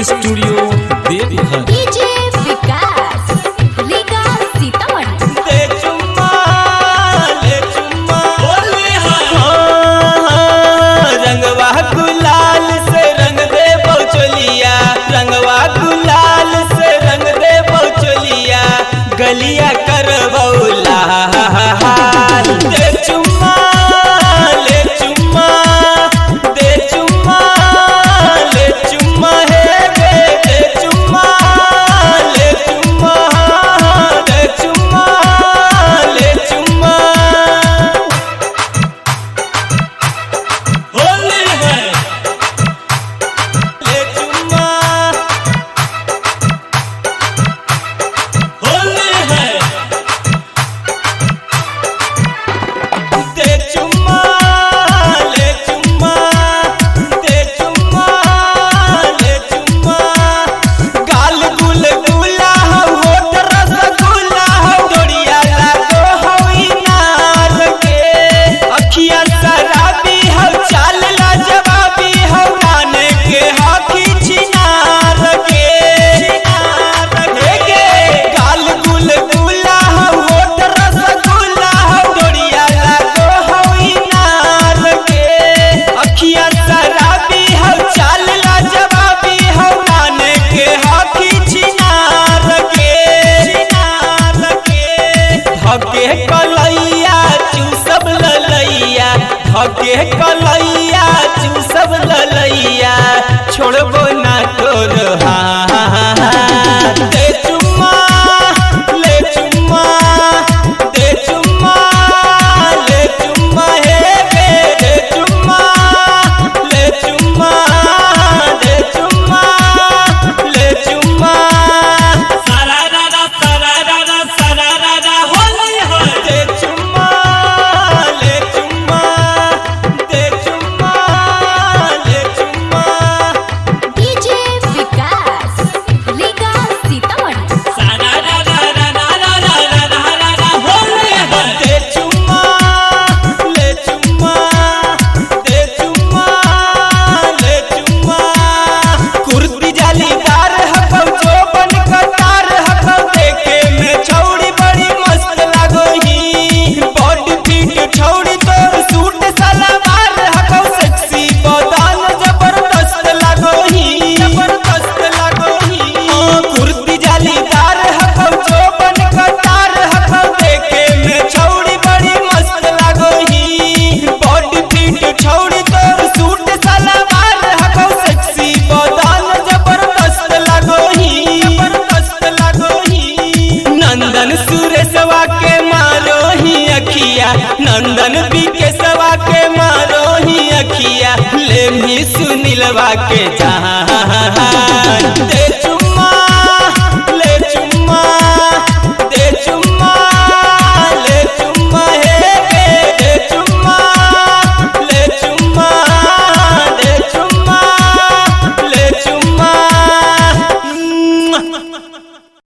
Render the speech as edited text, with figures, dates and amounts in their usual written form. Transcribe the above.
Studio Deoghar. DJ विकास लीगा सीतामढ़ी। दे चुम्मा ले चुम्मा बोले रंगवा गुलाल से रंग दे बौचलिया, रंगवा गुलाल से रंग दे बौचलिया, गलिया करबौला दे चुम्मा ले चुम्मा, दे चुम्मा ले चुम्मा हे दे चुम्मा ले चुम्मा, दे चुम्मा ले चुम्मा। होली है ले चुम्मा, होली है दे चुम्मा ले चुम्मा, दे चुम्मा ले चुम्मा। गाल गुल गुला हो होठ रसगुल्ला हो, डोरिया लागो हो इनार के, अखिया शराबी हो चाल लाजवाबी हो, राने के हाथी चिनार के, गाल गुल गुला हो होठ रसगुल्ला हो, डोरिया लागो हो इनार के, अखिया शराबी हो चाल लाजवाबी हो, राने के हाथी चिनार के, धके कलैया चूसब ललैया, धके कलैया चूसब ललैया, छोड़बो ना तोर हाथ दे चुम्मा ले चुम्मा, दे चुम्मा ले चुम्मा हे दे चुम्मा ले चुम्मा, दे चुम्मा ले चुम्मा। सरारा होली है दे चुम्मा ले चुम्मा, दे चुम्मा ले चुम्मा। डीजे विकास लीगा सीतामढ़ी। दे चुम्मा ले चुम्मा, दे चुम्मा ले चुम्मा। कुर्ती जालीदार हकौ चौबन कतार हकौ, देखे में छौड़ी बड़ी मस्त लागोही, बॉडी फिट छौड़ी तोर सूट सलवार हकौ, सेक्सी बदन जबरदस्त लागोही, जबरदस्त लागोही। कुर्ती जालीदार हकौ चौबन कतार हकौ, देखे में छौड़ी बड़ी मस्त लागोही, बॉडी फिट छौड़ी तोर सूट सलवार हकौ, सेक्सी बदन जबरदस्त लागोही, जबरदस्त लागोही। नंदन सुरेशवा के मारो ही अखिया, नंदन विकेशवा के मारो ही अखिया, ले भी सुनीलवा के जहाँ